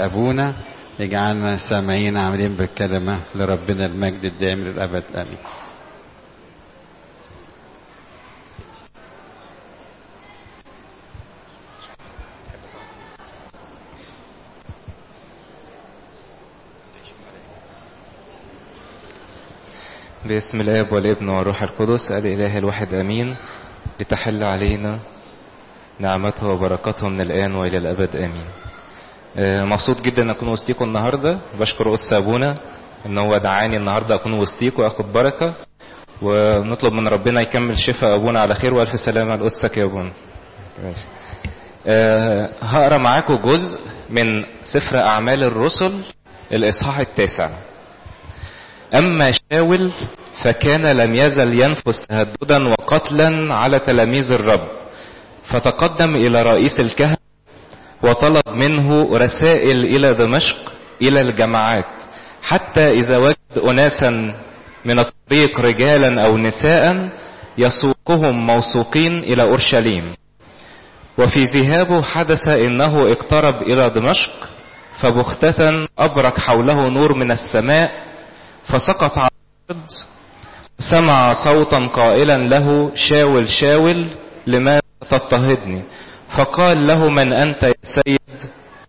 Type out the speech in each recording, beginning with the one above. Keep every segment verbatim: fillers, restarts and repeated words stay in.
أبونا يجعلنا سامعين عاملين بالكلمة لربنا المجد الدائم للأبد آمين. باسم الاب والابن والروح القدس الاله الواحد امين. لتحل علينا نعمته وبركاته من الان والى الابد امين. مبسوط جدا ان اكون وسطيكم النهارده. بشكر قدس ابونا ان هو دعاني النهارده اكون وسطيكم واخد بركه، ونطلب من ربنا يكمل شفاء ابونا على خير والف سلامه لقدسك يا ابونا. أه هقرا معاكم جزء من سفر اعمال الرسل الاصحاح التاسع. أما شاول فكان لم يزل ينفس تهددا وقتلا على تلاميذ الرب، فتقدم إلى رئيس الكهنة وطلب منه رسائل إلى دمشق إلى الجماعات، حتى إذا وجد أناسا من الطريق رجالا أو نساء يسوقهم موثوقين إلى أورشليم. وفي ذهابه حدث إنه اقترب إلى دمشق، فبختة أبرق حوله نور من السماء، فسقط على الأرض. سمع صوتا قائلا له: شاول شاول لماذا تضطهدني؟ فقال له: من أنت يا سيد؟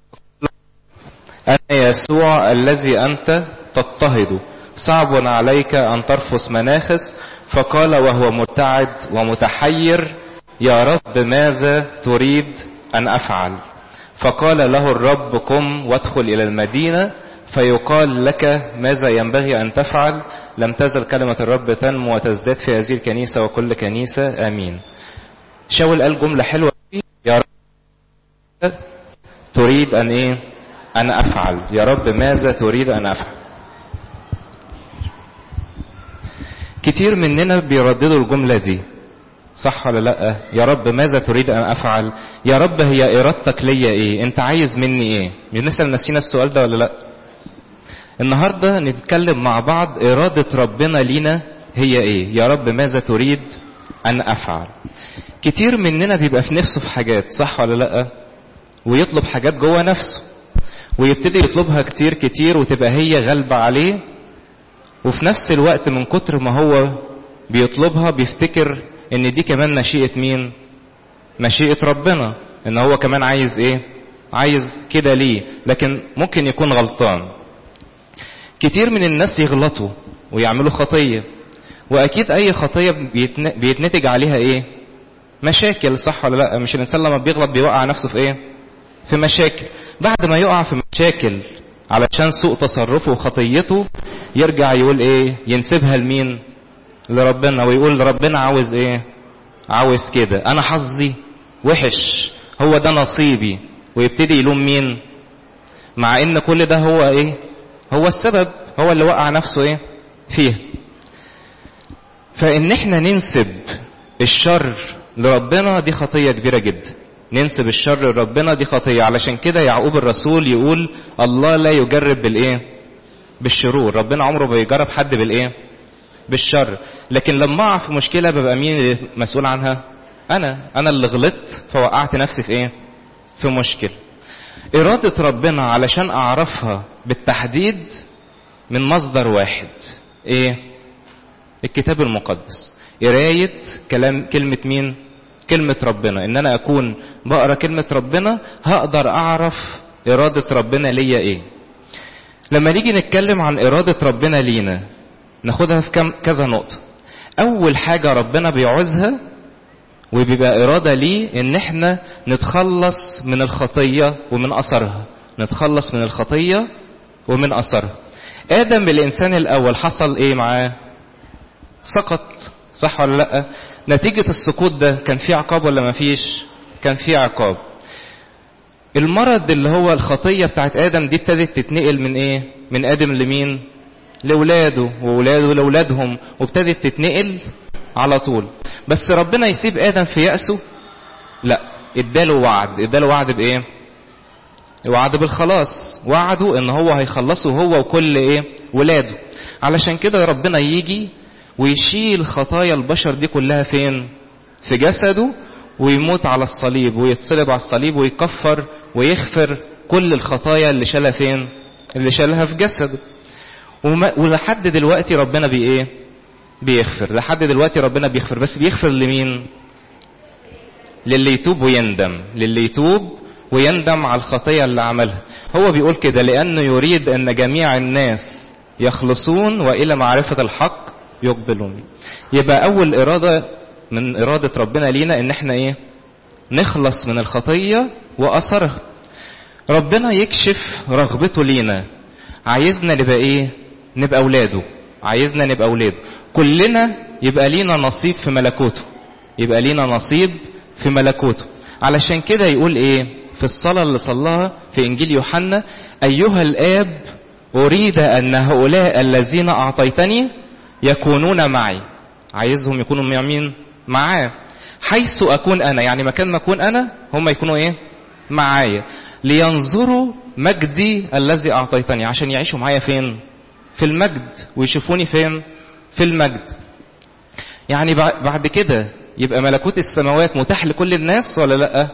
أنا يسوع الذي أنت تضطهد، صعب عليك أن ترفس مناخس. فقال وهو مرتعد ومتحير: يا رب ماذا تريد أن أفعل؟ فقال له الرب: قم وادخل إلى المدينة فيقال لك ماذا ينبغي أن تفعل. لم تزل كلمة الرب تنمو وتزداد في هذه الكنيسة وكل كنيسة آمين. شاول قال جملة حلوة: يا رب تريد أن إيه؟ أن أفعل. يا رب ماذا تريد أن أفعل؟ كتير مننا بيرددوا الجملة دي، صح ولا لأ؟ يا رب ماذا تريد أن أفعل؟ يا رب هي إرادتك ليا إيه؟ أنت عايز مني إيه؟ بنسأل نفسنا السؤال ده ولا لأ؟ النهاردة نتكلم مع بعض إرادة ربنا لينا هي إيه؟ يا رب ماذا تريد أن أفعل؟ كتير مننا بيبقى في نفسه في حاجات، صح ولا لأ؟ ويطلب حاجات جوه نفسه ويبتدي يطلبها كتير كتير وتبقى هي غالبة عليه، وفي نفس الوقت من كتر ما هو بيطلبها بيفتكر ان دي كمان مشيئة مين؟ مشيئة ربنا، ان هو كمان عايز ايه؟ عايز كده ليه؟ لكن ممكن يكون غلطان. كتير من الناس يغلطوا ويعملوا خطية، واكيد اي خطية بيتنتج عليها ايه؟ مشاكل، صح ولا لا؟ مش الانسان لما بيغلط بيوقع نفسه في ايه؟ في مشاكل. بعد ما يقع في مشاكل علشان سوء تصرفه وخطيته يرجع يقول ايه؟ ينسبها لمين؟ لربنا، ويقول ربنا عاوز ايه؟ عاوز كده، انا حظي وحش، هو ده نصيبي، ويبتدي يلوم مين؟ مع ان كل ده هو ايه؟ هو السبب، هو اللي وقع نفسه ايه؟ فيه. فان احنا ننسب الشر لربنا دي خطية كبيرة جدا. ننسب الشر لربنا دي خطية. علشان كده يعقوب الرسول يقول الله لا يجرب بالايه؟ بالشرور. ربنا عمره ما يجرب حد بالايه؟ بالشر. لكن لما اقع في مشكلة ببقى مين مسؤول عنها؟ انا انا اللي غلطت فوقعت نفسي في ايه؟ في مشكلة. ارادة ربنا علشان اعرفها بالتحديد من مصدر واحد، ايه؟ الكتاب المقدس. قراية كلام كلمة مين؟ كلمة ربنا. ان انا اكون بقرا كلمة ربنا هقدر اعرف ارادة ربنا ليا ايه. لما نيجي نتكلم عن ارادة ربنا لينا ناخدها في كم كذا نقطة. اول حاجة ربنا بيعوزها وبيبقى ارادة ليه ان احنا نتخلص من الخطية ومن اثرها. نتخلص من الخطية ومن اثرها. ادم الانسان الاول حصل ايه معاه؟ سقط، صح ولا لا؟ نتيجة السقوط ده كان في عقاب ولا ما فيش؟ كان في عقاب. المرض اللي هو الخطية بتاعت ادم دي ابتدت تتنقل من ايه؟ من ادم لمين؟ لولاده، وولاده لولادهم، وابتدت تتنقل على طول. بس ربنا يسيب ادم في يأسه؟ لا، اداله وعد. اداله وعد بايه؟ وعد بالخلاص. وعده ان هو هيخلصه هو وكل ايه؟ ولاده. علشان كده ربنا يجي ويشيل خطايا البشر دي كلها فين؟ في جسده، ويموت على الصليب ويتصلب على الصليب ويكفر ويغفر كل الخطايا اللي شالها فين؟ اللي شالها في جسده. ولحد دلوقتي ربنا بي ايه؟ بيغفر. لحد دلوقتي ربنا بيغفر، بس بيغفر لمين؟ للي يتوب ويندم، للي يتوب ويندم على الخطية اللي عملها. هو بيقول كده لأنه يريد أن جميع الناس يخلصون وإلى معرفة الحق يقبلون. يبقى أول إرادة من إرادة ربنا لينا إن احنا إيه؟ نخلص من الخطية وأثرها. ربنا يكشف رغبته لينا، عايزنا نبقى إيه؟ نبقى أولاده، عايزنا نبقى أولاده كلنا، يبقى لينا نصيب في ملكوته، يبقى لينا نصيب في ملكوته. علشان كده يقول إيه في الصلاة اللي صلاها في إنجيل يوحنا: أيها الآب أريد أن هؤلاء الذين أعطيتني يكونون معي. عايزهم يكونوا مع مين؟ معاه. حيث أكون أنا، يعني مكان ما أكون أنا هم يكونوا إيه؟ معايا. لينظروا مجدي الذي أعطيتني، عشان يعيشوا معايا فين؟ في المجد، ويشوفوني فين؟ في المجد. يعني بعد كده يبقى ملكوت السماوات متاح لكل الناس ولا لأ؟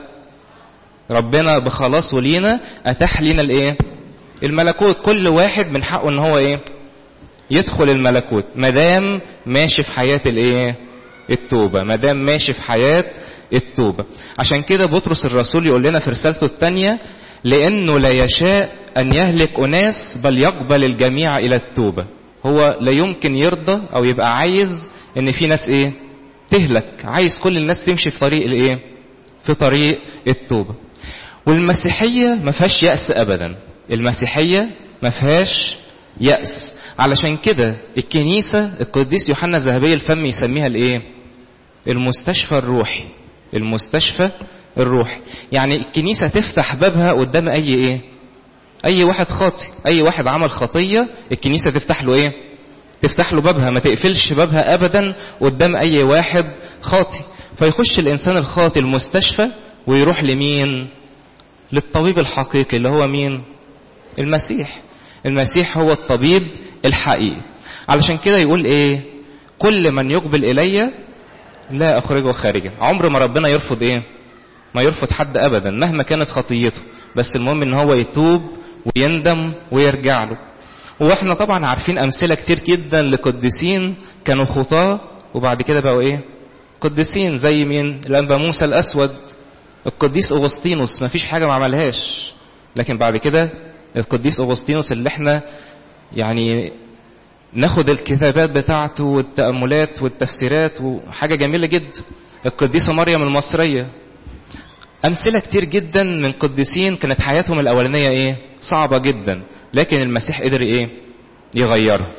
ربنا بخلاصه لينا أتاح لينا الإيه؟ الملكوت. كل واحد من حقه إن هو إيه؟ يدخل الملكوت مدام ماشي في حياة الإيه؟ التوبة، مدام ماشي في حياة التوبة. عشان كده بطرس الرسول يقول لنا في رسالته الثانية: لأنه لا يشاء أن يهلك أناس بل يقبل الجميع إلى التوبة. هو لا يمكن يرضى أو يبقى عايز إن في ناس إيه؟ تهلك، عايز كل الناس تمشي في طريق الإيه؟ في طريق التوبة. والمسيحية ما فيهاش يأس أبدا، المسيحية ما فيهاش يأس. علشان كده الكنيسة القديس يوحنا الذهبي الفم يسميها الإيه؟ المستشفى الروحي، المستشفى الروحي. يعني الكنيسة تفتح بابها قدام أي إيه؟ أي واحد خاطي، أي واحد عمل خطية الكنيسة تفتح له إيه؟ تفتح له بابها، ما تقفلش بابها أبدا قدام أي واحد خاطي. فيخش الإنسان الخاطي المستشفى ويروح لمين؟ للطبيب الحقيقي اللي هو مين؟ المسيح. المسيح هو الطبيب الحقيقي. علشان كده يقول إيه؟ كل من يقبل إلي لا أخرجه خارجا. عمر ما ربنا يرفض إيه؟ ما يرفض حد أبدا مهما كانت خطيته، بس المهم إن هو يتوب ويندم ويرجع له. واحنا طبعا عارفين أمثلة كتير جدا لقديسين كانوا خطاة وبعد كده بقوا إيه؟ قديسين. زي مين؟ الأنبا موسى الأسود، القديس أغسطينوس، ما فيش حاجة ما عملهاش، لكن بعد كده القديس أغسطينوس اللي احنا يعني ناخد الكتابات بتاعته والتأملات والتفسيرات وحاجة جميلة جدا. القديسة مريم المصرية. أمثلة كتير جدا من قديسين كانت حياتهم الأولانية إيه؟ صعبة جدا، لكن المسيح قدر إيه؟ يغيرها.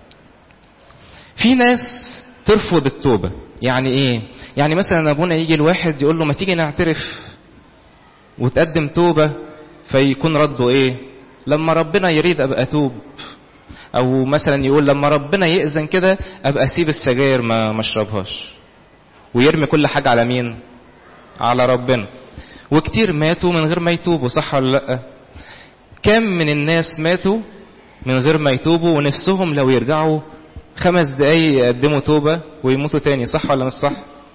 في ناس ترفض التوبة. يعني إيه؟ يعني مثلا أبونا يجي الواحد يقول له ما تيجي نعترف وتقدم توبة، فيكون رده إيه؟ لما ربنا يريد أبقى أتوب. أو مثلا يقول لما ربنا يأذن كده أبقى أسيب السجاير ما مشربهاش، ويرمي كل حاجة على مين؟ على ربنا. وكتير ماتوا من غير ما يتوبوا، صح ولا لأ؟ كم من الناس ماتوا من غير ما يتوبوا ونفسهم لو يرجعوا خمس دقايق يقدموا توبة ويموتوا تاني، صح ولا مش صح؟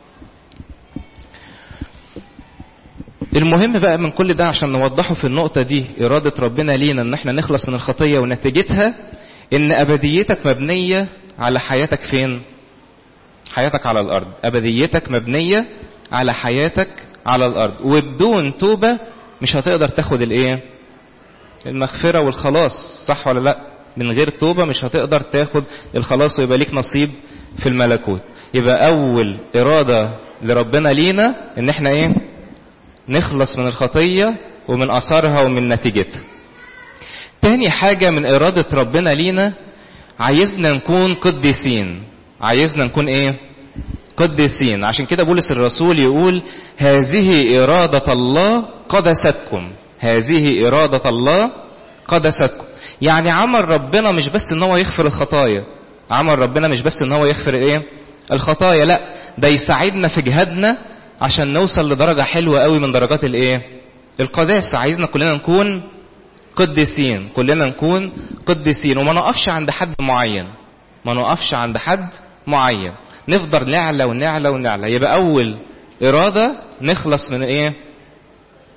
المهم بقى من كل ده عشان نوضحه في النقطة دي إرادة ربنا لينا ان احنا نخلص من الخطية، ونتيجتها ان أبديتك مبنية على حياتك فين؟ حياتك على الأرض. أبديتك مبنية على حياتك على الأرض، وبدون توبة مش هتقدر تاخد الإيه؟ المغفرة والخلاص، صح ولا لأ؟ من غير توبة مش هتقدر تاخد الخلاص ويبقى ليك نصيب في الملكوت. يبقى أول إرادة لربنا لينا إن إحنا إيه؟ نخلص من الخطية ومن أثارها ومن نتيجتها. تاني حاجة من إرادة ربنا لينا عايزنا نكون قديسين. عايزنا نكون إيه؟ قديسين. عشان كده بولس الرسول يقول هذه إرادة الله قدستكم. هذه إرادة الله قدستكم. يعني عمل ربنا مش بس ان هو يغفر الخطايا، عمل ربنا مش بس ان هو يغفر ايه؟ الخطايا، لا ده يساعدنا في جهادنا عشان نوصل لدرجة حلوة قوي من درجات الايه؟ القداسة. عايزنا كلنا نكون قديسين، كلنا نكون قديسين، وما نقفش عند حد معين، ما نقفش عند حد معين، نفضل نعلى ونعلى ونعلى. يبقى اول إرادة نخلص من ايه؟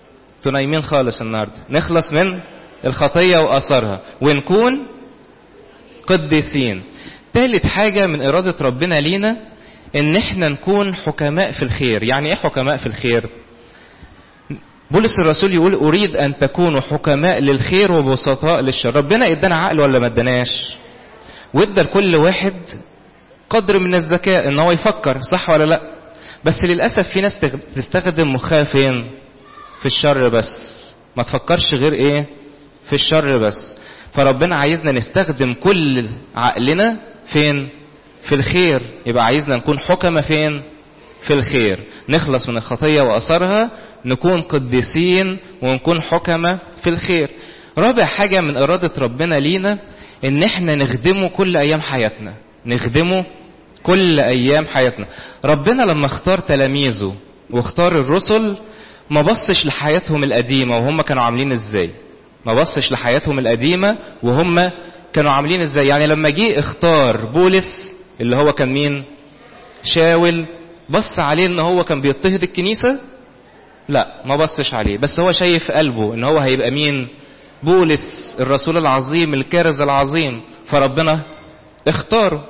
انتوا نايمين خالص النهارده. نخلص من الخطيه واثارها ونكون قديسين. ثالث حاجه من اراده ربنا لينا ان احنا نكون حكماء في الخير. يعني ايه حكماء في الخير؟ بولس الرسول يقول اريد ان تكونوا حكماء للخير وبسطاء للشر. ربنا ادانا عقل ولا ما اداناش؟ وادى لكل واحد قدر من الذكاء ان هو يفكر، صح ولا لا؟ بس للاسف في ناس تستخدم مخها فين؟ في الشر بس، ما تفكرش غير ايه؟ في الشر بس. فربنا عايزنا نستخدم كل عقلنا فين؟ في الخير. يبقى عايزنا نكون حكمة فين؟ في الخير، نخلص من الخطية وأثرها، نكون قديسين ونكون حكمة في الخير. رابع حاجة من إرادة ربنا لينا إن احنا نخدمه كل أيام حياتنا. نخدمه كل أيام حياتنا. ربنا لما اختار تلاميذه واختار الرسل ما بصش لحياتهم القديمة وهم كانوا عاملين ازاي. ما بصش لحياتهم القديمة وهم كانوا عاملين ازاي. يعني لما جه اختار بولس اللي هو كان مين؟ شاول، بص عليه ان هو كان بيضطهد الكنيسة؟ لا، ما بصش عليه. بس هو شايف قلبه ان هو هيبقى مين؟ بولس الرسول العظيم الكارز العظيم. فربنا اختاره.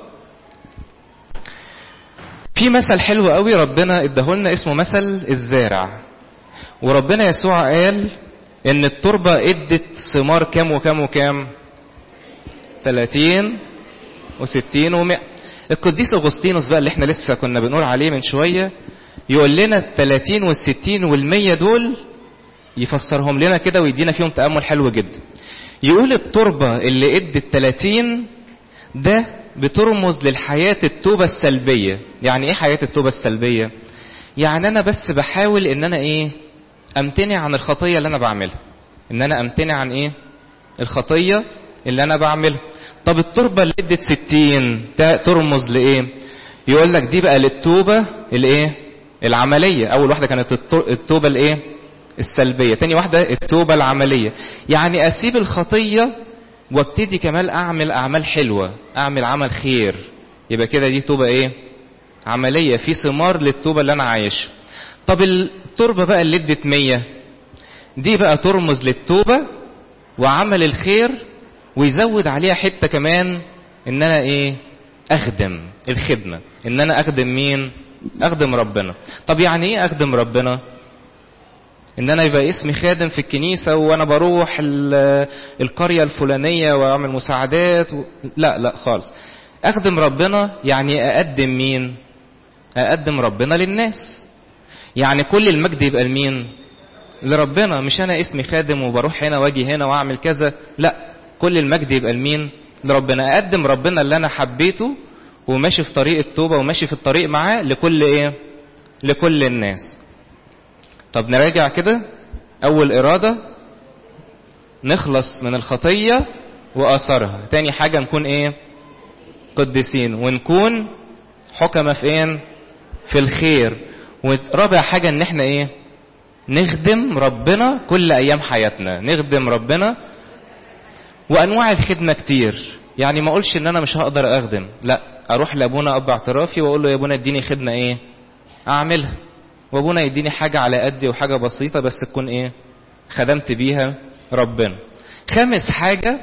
في مثل حلو قوي ربنا اداهولنا اسمه مثل الزارع. وربنا يسوع قال ان التربة ادت ثمار كام وكام وكام؟ ثلاثين وستين ومئة. القديس اغسطينوس بقى اللي احنا لسه كنا بنقول عليه من شوية يقول لنا الثلاثين والستين والمية دول، يفسرهم لنا كده ويدينا فيهم تأمل حلو جدا. يقول التربة اللي ادت ثلاثين ده بترمز للحياة التوبة السلبية. يعني ايه حياة التوبة السلبية؟ يعني انا بس بحاول ان انا ايه؟ امتنع عن الخطية اللي انا بعملها. ان انا امتنع عن ايه؟ الخطية اللي انا بعملها. طب التربة اللي ادت ستين ترمز لايه؟ يقول لك دي بقى للتوبة الايه؟ العملية. اول واحدة كانت التوبة الايه؟ السلبية. تاني واحدة التوبة العملية. يعني اسيب الخطية وابتدي كمان اعمل اعمال حلوة، اعمل عمل خير. يبقى كده دي توبة ايه؟ عملية، في ثمار للتوبة اللي انا عايشها. طب التربة بقى اللي ادت مية دي بقى ترمز للتوبة وعمل الخير، ويزود عليها حتة كمان ان انا ايه؟ اخدم الخدمة. ان انا اخدم مين؟ اخدم ربنا. طب يعني ايه اخدم ربنا؟ ان انا يبقى اسمي خادم في الكنيسة وانا بروح القرية الفلانية واعمل مساعدات و... لا لا خالص. اخدم ربنا يعني اقدم مين؟ اقدم ربنا للناس. يعني كل المجد يبقى لمين؟ لربنا. مش انا اسمي خادم وبروح هنا واجي هنا واعمل كذا، لا، كل المجد يبقى لمين؟ لربنا. اقدم ربنا اللي انا حبيته وماشي في طريق التوبة وماشي في الطريق معاه لكل ايه؟ لكل الناس. طب نراجع كده. اول ارادة نخلص من الخطية واثرها. تاني حاجة نكون ايه؟ قديسين ونكون حكمة في ايه؟ في الخير. ورابع حاجة ان احنا ايه؟ نخدم ربنا كل ايام حياتنا. نخدم ربنا. وانواع الخدمة كتير. يعني ما اقولش ان انا مش هقدر اخدم، لا، اروح لابونا اب اعترافي واقول له يا ابونا اديني خدمة ايه؟ اعملها. وابونا يديني حاجة على قدي وحاجة بسيطة بس تكون ايه؟ خدمت بيها ربنا. خامس حاجة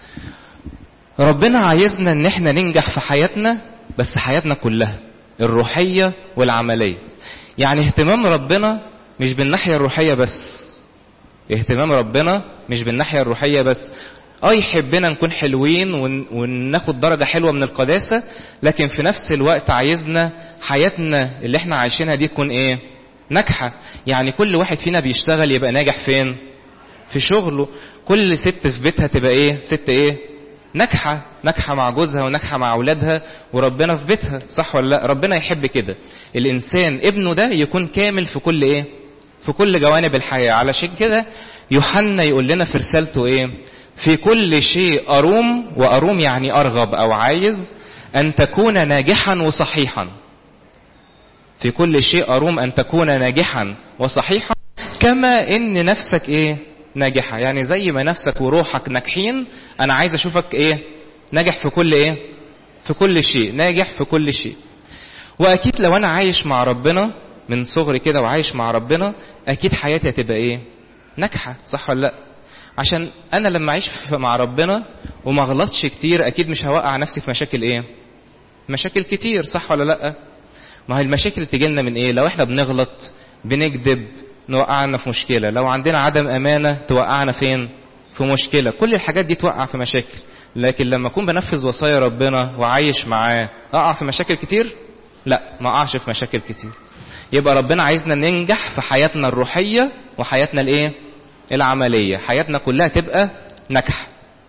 ربنا عايزنا ان احنا ننجح في حياتنا، بس حياتنا كلها الروحية والعملية. يعني اهتمام ربنا مش بالناحية الروحية بس. اهتمام ربنا مش بالناحية الروحية بس. اه يحبنا نكون حلوين وناخد درجة حلوة من القداسة، لكن في نفس الوقت عايزنا حياتنا اللي احنا عايشينها دي تكون ايه؟ ناجحة. يعني كل واحد فينا بيشتغل يبقى ناجح فين؟ في شغله. كل ست في بيتها تبقى ايه؟ ست ايه؟ ناجحة. ناجحة مع جوزها وناجحة مع اولادها وربنا في بيتها، صح ولا لا؟ ربنا يحب كده الانسان ابنه ده يكون كامل في كل ايه؟ في كل جوانب الحياة. علشان كده يوحنا يقول لنا في رسالته ايه؟ في كل شيء أروم. وأروم يعني أرغب أو عايز أن تكون ناجحا وصحيحا. في كل شيء أروم أن تكون ناجحا وصحيحا كما إن نفسك إيه؟ ناجحة. يعني زي ما نفسك وروحك ناجحين أنا عايز أشوفك إيه؟ ناجح في كل إيه؟ في كل شيء. ناجح في كل شيء. وأكيد لو أنا عايش مع ربنا من صغري كده وعايش مع ربنا أكيد حياتي هتبقى إيه؟ ناجحة، صح ولا لا؟ عشان انا لما اعيش مع ربنا وما اغلطش كتير اكيد مش هوقع نفسي في مشاكل ايه؟ مشاكل كتير، صح ولا لا؟ ما هي المشاكل تجيلنا من ايه؟ لو احنا بنغلط بنكذب نوقعنا في مشكلة، لو عندنا عدم امانة توقعنا فين؟ في مشكلة. كل الحاجات دي توقع في مشاكل. لكن لما اكون بنفذ وصايا ربنا وعايش معاه اقع في مشاكل كتير؟ لا، ما اقعش في مشاكل كتير. يبقى ربنا عايزنا ننجح في حياتنا الروحية وحياتنا الايه؟ العملية، حياتنا كلها تبقى ناجحة.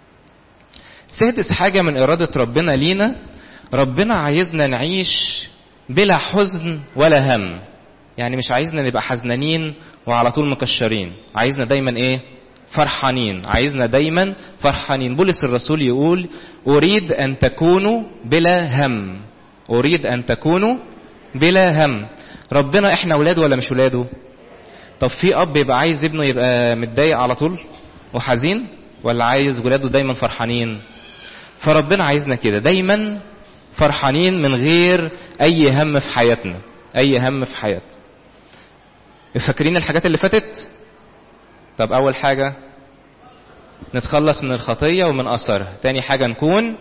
سادس حاجة من إرادة ربنا لينا، ربنا عايزنا نعيش بلا حزن ولا هم. يعني مش عايزنا نبقى حزنانين وعلى طول مكشرين، عايزنا دايما ايه؟ فرحانين، عايزنا دايما فرحانين. بولس الرسول يقول أريد أن تكونوا بلا هم، أريد أن تكونوا بلا هم. ربنا احنا ولاده ولا مش ولاده؟ طب في اب يبقى عايز ابنه يبقى متضايق على طول وحزين، ولا عايز ولاده دايما فرحانين؟ فربنا عايزنا كده دايما فرحانين من غير اي هم في حياتنا، اي هم في حياتنا. فاكرين الحاجات اللي فاتت؟ طب اول حاجة نتخلص من الخطية ومن اثرها، تاني حاجة نكون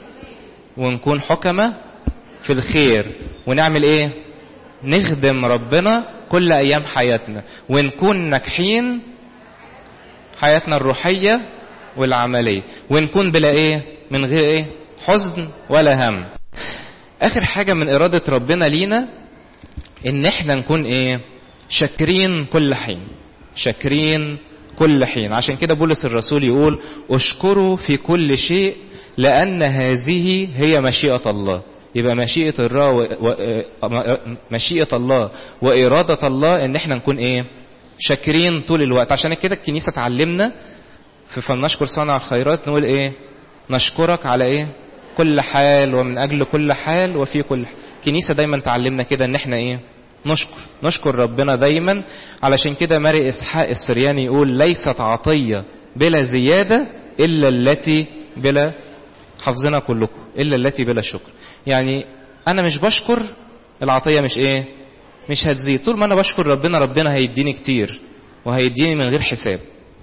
ونكون حكمة في الخير، ونعمل ايه؟ نخدم ربنا كل ايام حياتنا، ونكون ناجحين حياتنا الروحية والعملية، ونكون بلا ايه؟ من غير ايه؟ حزن ولا هم. اخر حاجة من ارادة ربنا لينا ان احنا نكون ايه؟ شاكرين كل حين، شاكرين كل حين. عشان كده بولس الرسول يقول اشكروا في كل شيء لان هذه هي مشيئة الله. يبقى مشيئة الله و... و... مشيئة الله وإرادة الله ان احنا نكون ايه؟ شاكرين طول الوقت. عشان كده الكنيسة تعلمنا في فلنشكر صانع الخيرات نقول ايه؟ نشكرك على ايه؟ كل حال ومن اجل كل حال وفي كل حال. الكنيسة دايما تعلمنا كده ان احنا ايه؟ نشكر نشكر ربنا دايما. علشان كده ماري اسحاق السرياني يقول ليست عطية بلا زيادة الا التي بلا، حفظنا كلكم، الا التي بلا شكر. يعني انا مش بشكر العطية مش ايه؟ مش هتزيد. طول ما انا بشكر ربنا ربنا هيديني كتير وهيديني من غير حساب.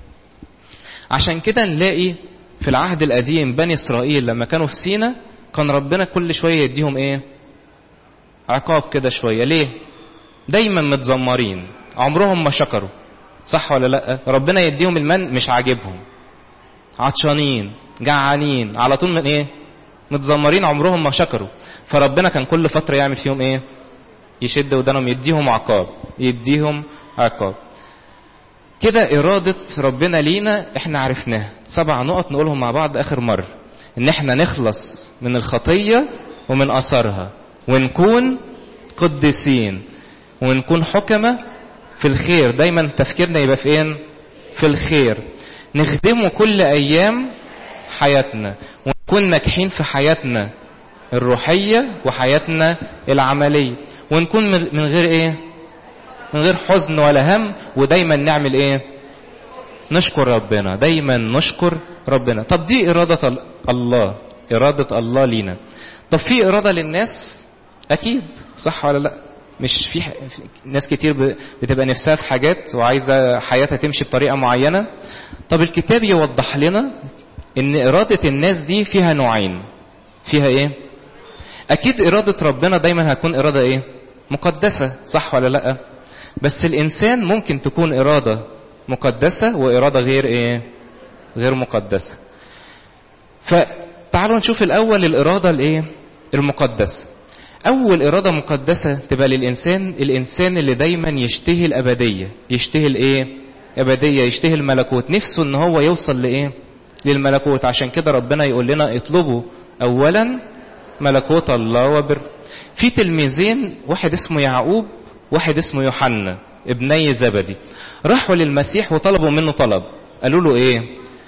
عشان كده نلاقي في العهد القديم بني اسرائيل لما كانوا في سينا كان ربنا كل شوية يديهم ايه؟ عقاب كده شوية. ليه؟ دايما متذمرين، عمرهم ما شكروا، صح ولا لا؟ ربنا يديهم المن مش عاجبهم، عطشانين جعانين على طول من ايه؟ متذمرين، عمرهم ما شكروا. فربنا كان كل فترة يعمل فيهم ايه؟ يشد ودانهم، يديهم عقاب، يديهم عقاب. كده إرادة ربنا لينا احنا عرفناها. سبع نقط نقولهم مع بعض آخر مرة، ان احنا نخلص من الخطية ومن أثرها، ونكون قديسين، ونكون حكمة في الخير. دايما تفكيرنا يبقى في ايه؟ في الخير. نخدمه كل أيام حياتنا، ونكون ناجحين في حياتنا الروحية وحياتنا العملية، ونكون من غير ايه؟ من غير حزن ولا هم. ودايما نعمل ايه؟ نشكر ربنا، دايما نشكر ربنا. طب دي إرادة الله، إرادة الله لينا. طب في إرادة للناس؟ أكيد، صح ولا لا؟ مش في ناس كتير بتبقى نفسها في حاجات وعايزة حياتها تمشي بطريقة معينة. طب الكتاب يوضح لنا ان إرادة الناس دي فيها نوعين. فيها ايه؟ أكيد إرادة ربنا دايما هتكون إرادة ايه؟ مقدسة، صح ولا لا؟ بس الإنسان ممكن تكون إرادة مقدسة وإرادة غير ايه؟ غير مقدسة. فتعالوا نشوف الأول الإرادة الايه؟ المقدسة. أول إرادة مقدسة تبقى للإنسان، الإنسان اللي دايما يشتهي الأبدية، يشتهي الإيه؟ أبدية، يشتهي الملكوت، نفسه إن هو يوصل لإيه؟ للملكوت. عشان كده ربنا يقول لنا اطلبوا أولا ملكوت الله وبر. في تلميذين، واحد اسمه يعقوب واحد اسمه يوحنا ابني زبدي، راحوا للمسيح وطلبوا منه طلب. قالوا له إيه؟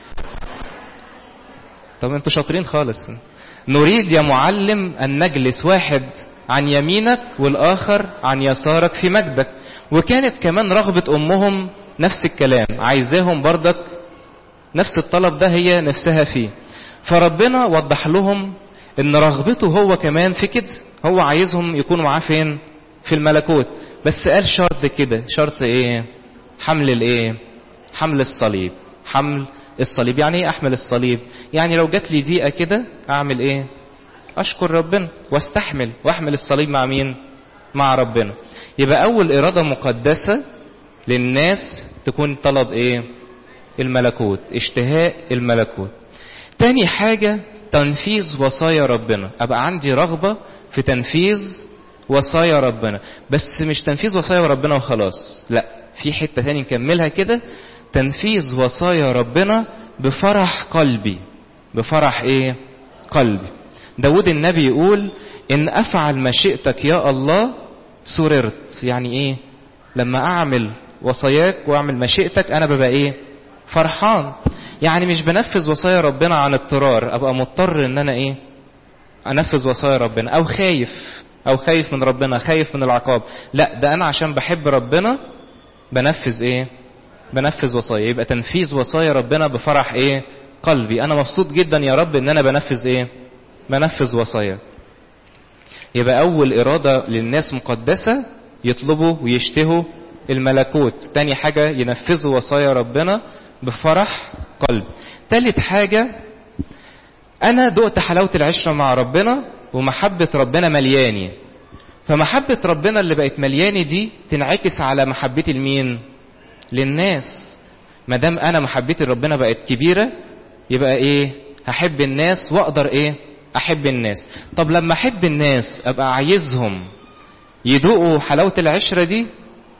طب انتوا شاطرين خالص. نريد يا معلم أن نجلس واحد عن يمينك والآخر عن يسارك في مجدك. وكانت كمان رغبة أمهم نفس الكلام، عايزاهم بردك نفس الطلب ده هي نفسها فيه. فربنا وضح لهم ان رغبته هو كمان في كده، هو عايزهم يكونوا معاه فين؟ في الملكوت. بس قال شرط كده، شرط ايه؟ حمل الايه؟ حمل الصليب. حمل الصليب يعني ايه احمل الصليب؟ يعني لو جات لي ضيقه كده اعمل ايه؟ اشكر ربنا واستحمل واحمل الصليب مع مين؟ مع ربنا. يبقى اول اراده مقدسه للناس تكون طلب ايه؟ الملكوت، اشتهاء الملكوت. تاني حاجه تنفيذ وصايا ربنا، ابقى عندي رغبه في تنفيذ وصايا ربنا. بس مش تنفيذ وصايا ربنا وخلاص، لا، في حته تاني نكملها كده، تنفيذ وصايا ربنا بفرح قلبي. بفرح ايه؟ قلبي. داود النبي يقول ان افعل مشيئتك يا الله سررت. يعني ايه؟ لما اعمل وصاياك واعمل مشيئتك انا ببقى ايه؟ فرحان. يعني مش بنفذ وصايا ربنا عن اضطرار، ابقى مضطر ان انا ايه؟ انفذ وصايا ربنا، او خايف او خايف من ربنا، خايف من العقاب. لا، ده انا عشان بحب ربنا بنفذ ايه؟ بنفذ وصايا. يبقى تنفيذ وصايا ربنا بفرح ايه؟ قلبي. انا مبسوط جدا يا رب ان انا بنفذ ايه؟ بنفذ وصايا. يبقى اول ارادة للناس مقدسة يطلبوا ويشتهوا الملكوت. تاني حاجة ينفذوا وصايا ربنا بفرح قلب. تالت حاجة انا دقت حلاوة العشرة مع ربنا ومحبة ربنا ملياني، فمحبة ربنا اللي بقت ملياني دي تنعكس على محبتي لمين؟ للناس. مادام انا محبتي لربنا بقت كبيرة يبقى ايه؟ هحب الناس واقدر ايه؟ احب الناس. طب لما احب الناس ابقى عايزهم يدوقوا حلاوة العشرة دي،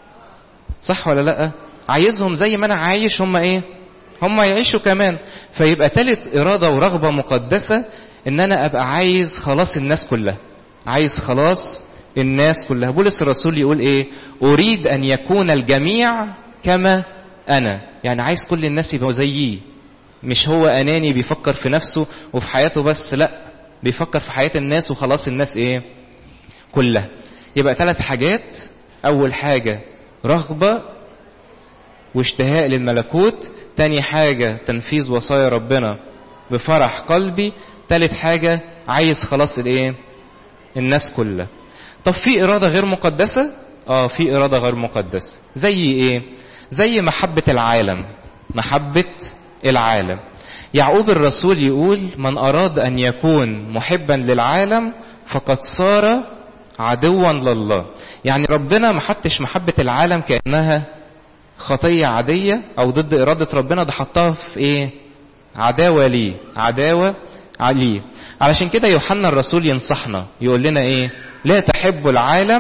صح ولا لا؟ عايزهم زي ما انا عايش هم ايه؟ هم يعيشوا كمان. فيبقى تالت ارادة ورغبة مقدسة ان انا ابقى عايز خلاص الناس كلها. عايز خلاص الناس كلها. بولس الرسول يقول ايه؟ اريد ان يكون الجميع كما انا. يعني عايز كل الناس يبقوا زيي، مش هو اناني بيفكر في نفسه وفي حياته بس، لا، بيفكر في حياة الناس وخلاص الناس ايه؟ كلها. يبقى ثلاث حاجات. اول حاجة رغبة واشتهاء للملكوت. تاني حاجة تنفيذ وصايا ربنا بفرح قلبي. تالت حاجة عايز خلاص الايه؟ الناس كلها. طب في ارادة غير مقدسة؟ اه في ارادة غير مقدسة. زي ايه؟ زي محبة العالم. محبة العالم. يعقوب الرسول يقول من اراد ان يكون محبا للعالم فقد صار عدوا لله. يعني ربنا ما حطش محبة العالم كأنها خطية عادية او ضد ارادة ربنا، ده حطها في ايه؟ عداوة ليه. عداوة عليه. علشان كده يوحنا الرسول ينصحنا يقول لنا ايه؟ لا تحبوا العالم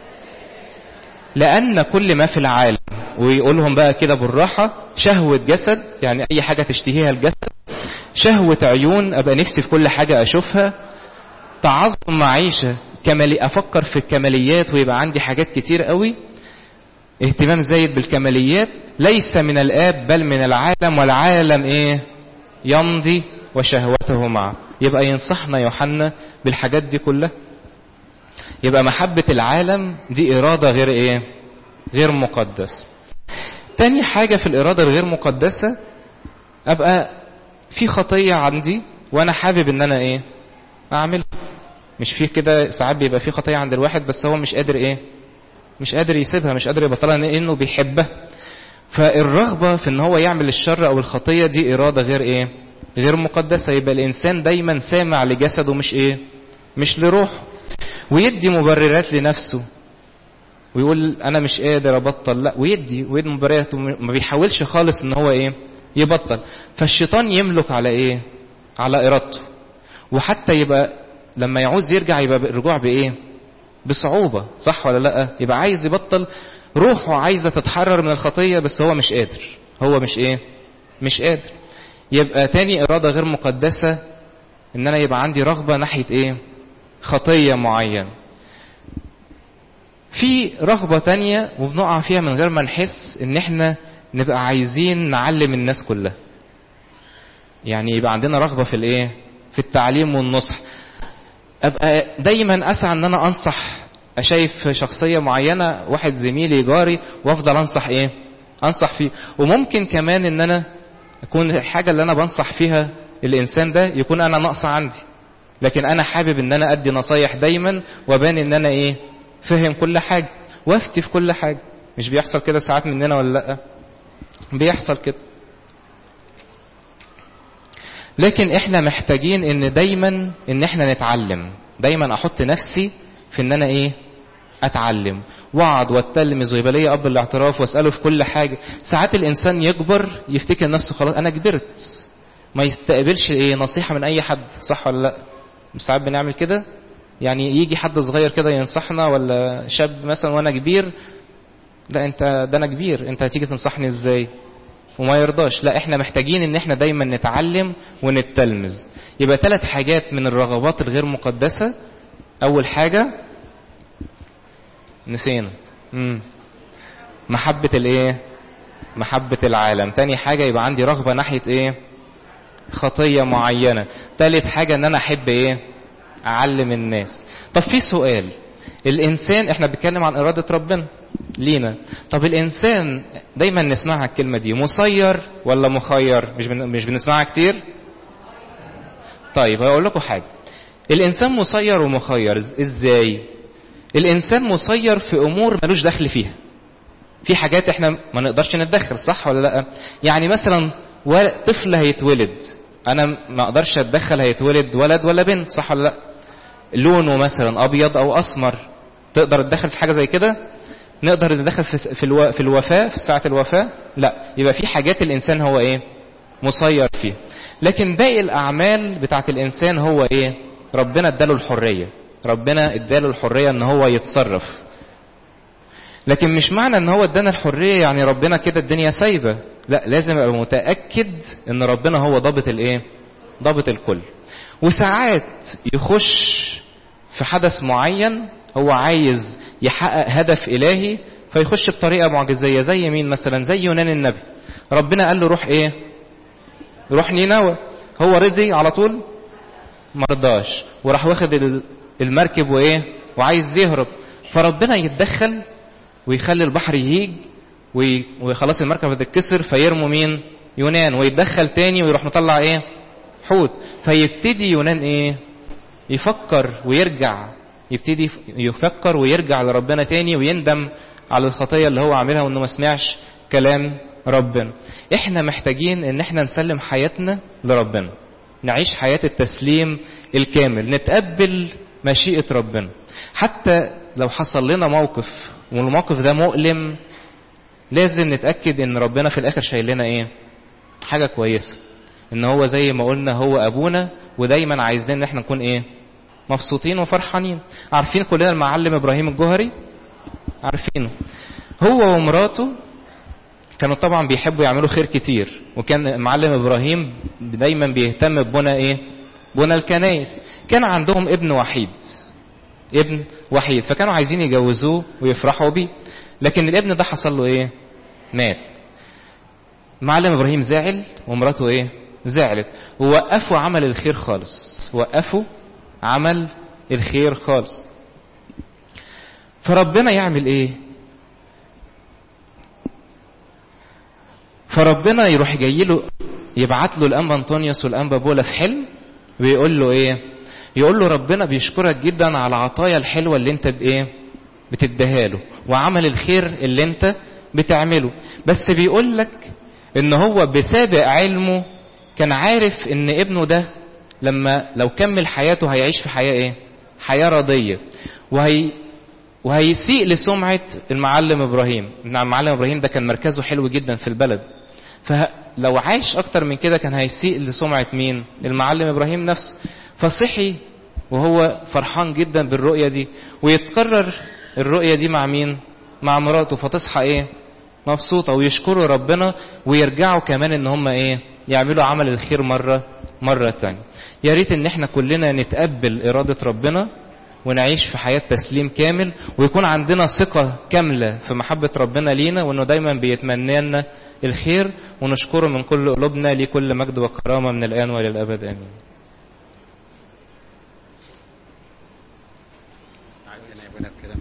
لان كل ما في العالم، ويقولهم بقى كده بالراحة، شهوة جسد، يعني اي حاجة تشتهيها الجسد، شهوة عيون، ابقى نفسي في كل حاجة اشوفها، تعظم معيشة، كمالي، افكر في الكماليات ويبقى عندي حاجات كتير قوي، اهتمام زايد بالكماليات، ليس من الآب بل من العالم، والعالم ايه؟ يمضي وشهوته معه. يبقى ينصحنا يوحنا بالحاجات دي كلها. يبقى محبة العالم دي إرادة غير ايه؟ غير مقدسة. تاني حاجة في الإرادة الغير مقدسة، أبقى في خطية عندي وأنا حابب إن أنا ايه؟ أعمل. مش في كده ساعات بيبقى في خطية عند الواحد بس هو مش قادر ايه؟ مش قادر يسيبها، مش قادر يبطلها لانه بيحبها. فالرغبة في ان هو يعمل الشر او الخطية دي ارادة غير ايه؟ غير مقدسة. يبقى الانسان دايما سامع لجسده مش ايه؟ مش لروحه. ويدي مبررات لنفسه ويقول انا مش قادر ابطل، لا، ويدي ويدي مبررات وما بيحاولش خالص ان هو ايه؟ يبطل. فالشيطان يملك على ايه؟ على ارادته. وحتى يبقى لما يعوز يرجع يبقى الرجوع بايه؟ بصعوبة، صح ولا لا؟ يبقى عايز يبطل، روحه عايزة تتحرر من الخطية بس هو مش قادر. هو مش ايه؟ مش قادر. يبقى تاني ارادة غير مقدسة ان انا يبقى عندي رغبة ناحية ايه؟ خطية معين. في رغبة تانية وبنقع فيها من غير ما نحس، ان احنا نبقى عايزين نعلم الناس كلها. يعني يبقى عندنا رغبة في الايه؟ في التعليم والنصح. ابقى دايما اسعى ان انا انصح، اشايف شخصية معينة، واحد زميلي جاري، وافضل انصح ايه؟ انصح فيه. وممكن كمان ان انا اكون الحاجة اللي انا بنصح فيها الانسان ده يكون انا ناقصة عندي، لكن انا حابب ان انا ادي نصايح دايما وابان ان انا ايه؟ فهم كل حاجة وافتي في كل حاجة. مش بيحصل كده ساعات مننا ولا لا؟ بيحصل كده. لكن احنا محتاجين ان دايما ان احنا نتعلم، دايما احط نفسي في ان انا ايه اتعلم واقعد واتلمذ ويبقى لي اب الاعتراف واساله في كل حاجه. ساعات الانسان يكبر يفتكر نفسه خلاص انا كبرت، ما يستقبلش ايه نصيحه من اي حد، صح ولا لا؟ ساعات بنعمل كده، يعني يجي حد صغير كده ينصحنا ولا شاب مثلا وانا كبير، لا انت ده انا كبير انت هتيجي تنصحني ازاي؟ وما يرضاش. لا احنا محتاجين ان احنا دايما نتعلم ونتلمذ. يبقى ثلاث حاجات من الرغبات الغير مقدسه. اول حاجه نسينا امم محبه الايه محبه العالم. تاني حاجه يبقى عندي رغبه ناحيه ايه خطيه معينه. تالت حاجه ان انا احب ايه اعلم الناس. طب في سؤال، الانسان احنا بنتكلم عن اراده ربنا لينا، طب الانسان دايما نسمعها الكلمه دي مسير ولا مخير؟ مش بن... مش بنسمعها كتير. طيب هقول لكم حاجه، الانسان مسير ومخير ازاي؟ الانسان مسير في امور ملوش دخل فيها، في حاجات احنا ما نقدرش نتدخل، صح ولا لا؟ يعني مثلا طفل هيتولد انا ما اقدرش اتدخل هيتولد ولد ولا بنت، صح ولا لا؟ لونه مثلا ابيض او اسمر، تقدر تدخل في حاجه زي كده؟ نقدر ندخل في في في الوفاه في ساعه الوفاه؟ لا. يبقى في حاجات الانسان هو ايه مسير فيها. لكن باقي الاعمال بتاعت الانسان هو ايه ربنا اداله الحريه، ربنا اداله الحريه ان هو يتصرف. لكن مش معنى ان هو ادانا الحريه يعني ربنا كده الدنيا سايبه، لا لازم ابقى متاكد ان ربنا هو ضابط الايه ضابط الكل. وساعات يخش في حدث معين هو عايز يحقق هدف الهي فيخش بطريقه معجزيه. زي مين مثلا؟ زي يونان النبي، ربنا قال له روح ايه روح نينوى، هو رضي على طول؟ ما رضاش، وراح واخد المركب وايه وعايز يهرب، فربنا يتدخل ويخلي البحر يهيج وخلاص المركب هتتكسر فيرموا مين يونان، ويتدخل تاني ويروح مطلع ايه حوت، فيبتدي يونان ايه يفكر ويرجع، يبتدي يفكر ويرجع لربنا تاني ويندم على الخطية اللي هو عاملها وانه ما سمعش كلام ربنا. احنا محتاجين ان احنا نسلم حياتنا لربنا، نعيش حياة التسليم الكامل، نتقبل مشيئة ربنا. حتى لو حصل لنا موقف والموقف ده مؤلم لازم نتأكد ان ربنا في الاخر شايل لنا ايه حاجة كويسة، ان هو زي ما قلنا هو ابونا ودايما عايزين ان احنا نكون ايه مبسوطين وفرحانين. عارفين كلنا المعلم ابراهيم الجوهري، عارفينه، هو ومراته كانوا طبعا بيحبوا يعملوا خير كتير، وكان المعلم ابراهيم دايما بيهتم ببنى ايه بنى الكنائس. كان عندهم ابن وحيد ابن وحيد فكانوا عايزين يجوزوه ويفرحوا بيه، لكن الابن ده حصل له ايه مات. معلم ابراهيم زعل ومراته ايه زعلت، ووقفوا عمل الخير خالص، وقفوا عمل الخير خالص. فربنا يعمل ايه؟ فربنا يروح جاي له يبعت له الانبا انطونيوس والانبا بولا في حلم ويقول له ايه يقول له ربنا بيشكرك جدا على العطايا الحلوه اللي انت بايه بتديها له وعمل الخير اللي انت بتعمله، بس بيقول لك ان هو بسابق علمه كان عارف ان ابنه ده لما لو كمل حياته هيعيش في حياه ايه حياه رضيه، وهي وهيسيء لسمعه المعلم ابراهيم. المعلم ابراهيم ده كان مركزه حلو جدا في البلد، فلو عاش اكتر من كده كان هيسيء لسمعه مين المعلم ابراهيم نفسه. فصحي وهو فرحان جدا بالرؤيه دي، ويتكرر الرؤيه دي مع مين مع مراته، فتصحى ايه مبسوطه ويشكروا ربنا ويرجعوا كمان ان هم ايه يعملوا عمل الخير مره مره تانية. يا ريت ان احنا كلنا نتقبل اراده ربنا ونعيش في حياه تسليم كامل، ويكون عندنا ثقه كامله في محبه ربنا لينا، وانه دايما بيتمنى لنا الخير، ونشكره من كل قلوبنا. لكل مجد وكرامه من الان وللابد امين. عندنا يا ابونا كده